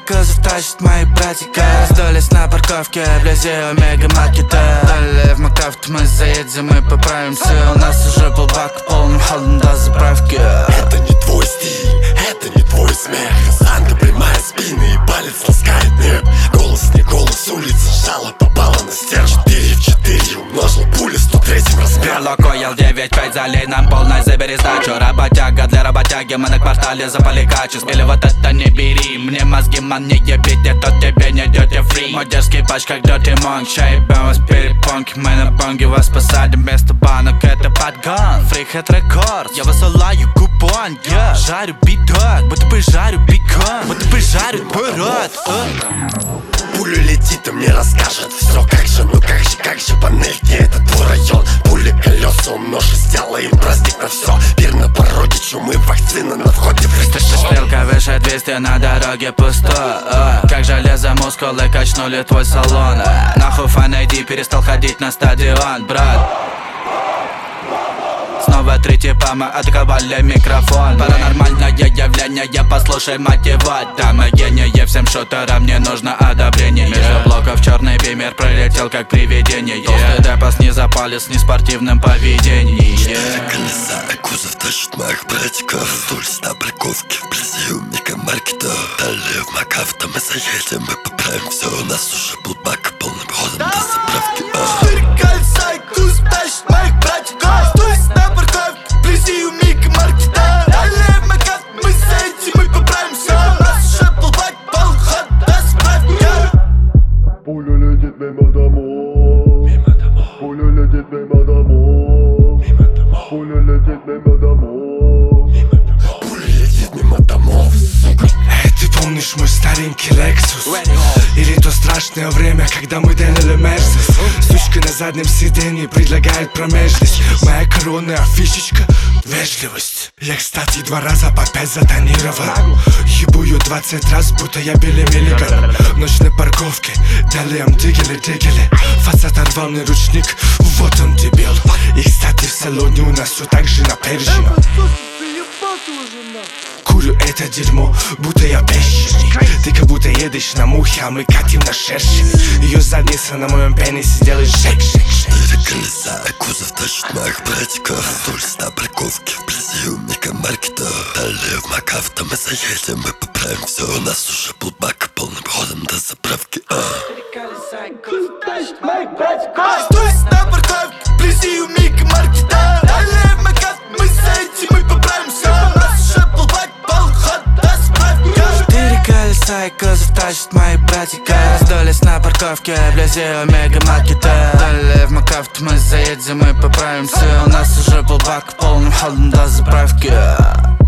кузов тащат мои братика. Сдались на парковке вблизи омега-маркета. Далее в МакАвто мы заедем и поправимся. У нас уже полбак полным ходом до заправки. Это не твой стиль, это не твой смех. Осанка прямая спина и палец ласкает небо. Голос не голос, улица сжала, попала на стержень. 4 в 4 умножил пули 103-м размером. Лукойл 9-5, залей нам полной, забери сдачу. Работяга для работяги, мы на квартале запали качеств. Или вот это не бери, мне мозги ман не ебить, это тебе не дёте фри. Мой дерзкий патч как Dirty Monk, шейбем вас перепонки. Мы на бонге вас посадим вместо банок, это подгон. Фрихет рекорд, я высылаю купон, я жарю биток, будто бы жарю бекон, будто бы жарю твой рот. Пуля летит и мне расскажет все, как же, ну как же, панель, где это твой район? Пули колеса умножи, сделаем праздник на все. Пир на пороге чумы, вакцина на входе в Христа. Стрелка выше 200, на дороге пусто. Как железо мускулы качнули твой салон. Нахуй Fan ID перестал ходить на стадион, брат. Снова три типа, мы атаковали микрофон. Паранормальное явление, послушай мать его. Да, мы гении, всем шутерам не нужно одобрение. Между блоков черный бимер пролетел как привидение. Толстый депос не запали с неспортивным поведением. 4 колеса, а кузов тащит моих братиков. Сдулись на парковке вблизи у мегамаркета. Далее в МакАвто мы заедем и поправим все. У нас уже был бак полным ходом до заправки. 4 колеса, и кузов тащит моих братиков. Сдулись на парковке вблизи у мегамаркета. Далее в МакАвто мы заедем и поправим все. У нас уже был бак полным ходом до заправки. Пуля летит мимо домов. Пуля летит мимо домов. Пуля летит мимо домов. Пуля летит мимо домов, сука. Ты помнишь мой старенький Lexus? Или то страшное время, когда мы делали Мерсис? Сучка на заднем сиденье предлагает промежность. Моя коронная фишечка — вежливость. Я, кстати, 2 раза по 5 затонировал. Ебу ее 20 раз, будто я Билли Миллиган. В ночной парковке делаем дигели. Фасад оторвал мне ручник, вот он дебил. И, кстати, в салоне у нас все так же напряжено. Курю это дерьмо, будто я песчаник. Ты как будто едешь на мухе, а мы катим на шершень. Ее задница на моем пенисе сделает шейк-шейк. 4 колеса, а кузов тащит моих братиков. Сдулись на парковке вблизи у мегамаркета. Далее в МакАвто мы заедем и поправим все. У нас уже был бак полным ходом до заправки. 4 колеса, и кузов тащит моих братиков. Сдулись на парковке вблизи у мегамаркета. Далее в МакАвто мы заедем и поправим все. У нас уже был бак полным ходом до заправки. 4 колеса, и кузов тащат мои братика. Сдались на парковке вблизи омега-маркета. Далее в МакАвто мы заедем и поправимся. У нас уже был бак полным ходом до заправки.